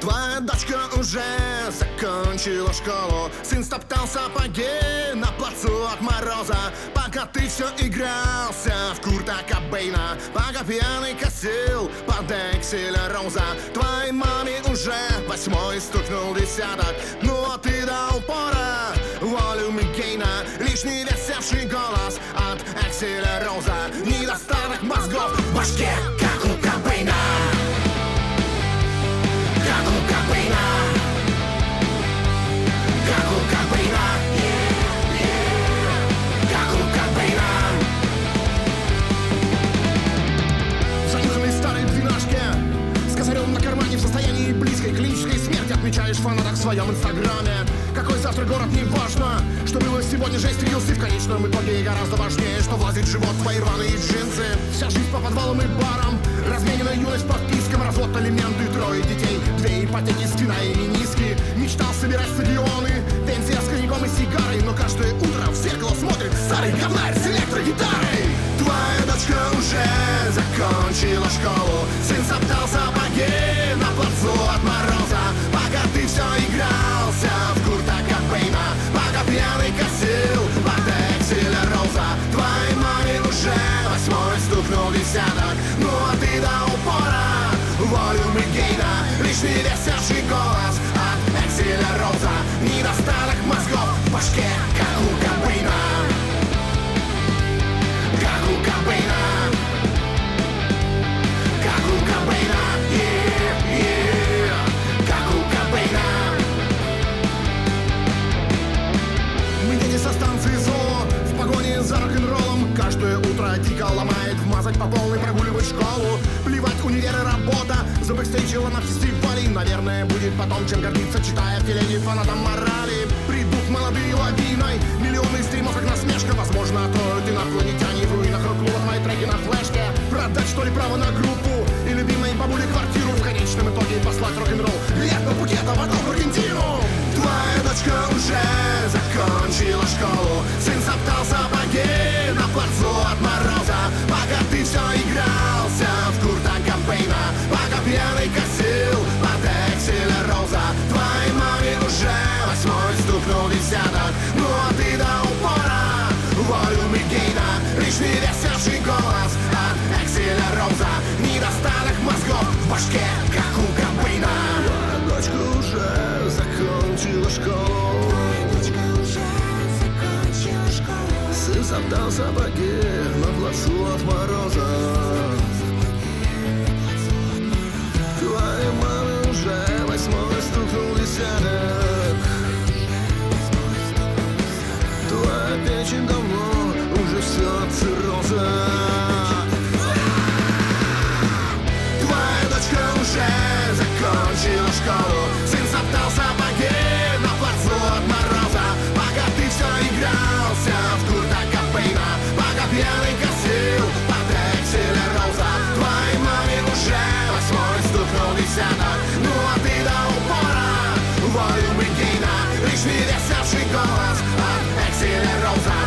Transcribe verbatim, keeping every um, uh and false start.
Твоя дочка уже закончила школу, сын стоптал сапоги на плацу от мороза. Пока ты все игрался в Курта Кобейна, пока пьяный косил под Экселя Роза. Твоей маме уже восьмой стукнул десяток, ну а ты до упора волю Миккейна. Лишний висевший голос от Экселя Роза, недостаток мозгов в башке, как у Кобейна. Как у Кобейна, как у Кобейна, yeah, yeah. Как у Кобейна. В занюханной старой двенашке с косарем на кармане, в состоянии близкой клинической смерти отмечаешь фанаток в своем инстаграме. Какой завтра город, не важно, что было сегодня, жесть стрелился. В конечном итоге гораздо важнее, что влазит в живот в твои рваные джинсы. Вся жизнь по подвалам и барам, разменена юность по впискам, развод, алименты, трое детей, две ипотеки, стена и мениски. Мечтал собирать стадионы, пенсия с коньяком и сигарой, но каждое утро в зеркало смотрит старый говнарь с электрогитарой. Твоя дочка уже закончила школу, сын соптал сапоги на плацу от мороза. Пока ты все игрался в Курта Кобейна, пока пьяный косил под Экселя Роза. Твоей маме уже восьмой стукнул десяток, ну а ты до упора волю Миккейна. Лишний висевший голос от Экселя Роза, недостаток мозгов в башке, как у Кобейна. Как у Кобейна, как у Кобейна, yeah, yeah. Как у Кобейна. Мы дети со станции ЗОО, в погоне за рок-н-роллом. Каждое утро дико ломает, вмазать по полной, прогуливать школу. Плевать, универ и работа, забэкстейджила на фестивале. Наверное, будет потом чем гордиться, читая филени фанатам морали. Придут молодые лавиной, миллионы стримов как насмешка. Возможно, отроют инопланетяне в руинах рок-клуба твои треки на флешке. Продать, что ли, право на группу и любимой бабуле квартиру. В конечном итоге послать рок-н-ролл лет на Пхукет, а потом в Аргентину. Твоя дочка уже закончила школу, сын соптал сапоги на плацу от мороза. Пока ты все игрался в Курта Кобейна, пока пьяный косил под Экселя Роза. Твоей маме уже восьмой стукнул десяток, ну а ты до упора волю Миккейна. Лишний висевший голос от Экселя Роза, недостаток мозгов в башке, как у Кобейна. Твоя дочка уже закончила школу, сын соптал сапоги на плацу от мороза. Твоей маме уже восьмой стукнул десяток, твоя печень давно уже все от цирроза. Твоя дочка уже закончила школу, сын соптал сапоги на плацу от мороза. Пока ты все игрался в Курта Кобейна, пока пьяный косил под Экселя Роза. Твоей маме уже восьмой стукнул десяток, ну а ты до упора волю Миккейна. Лишний висевший голос от Экселя Роза,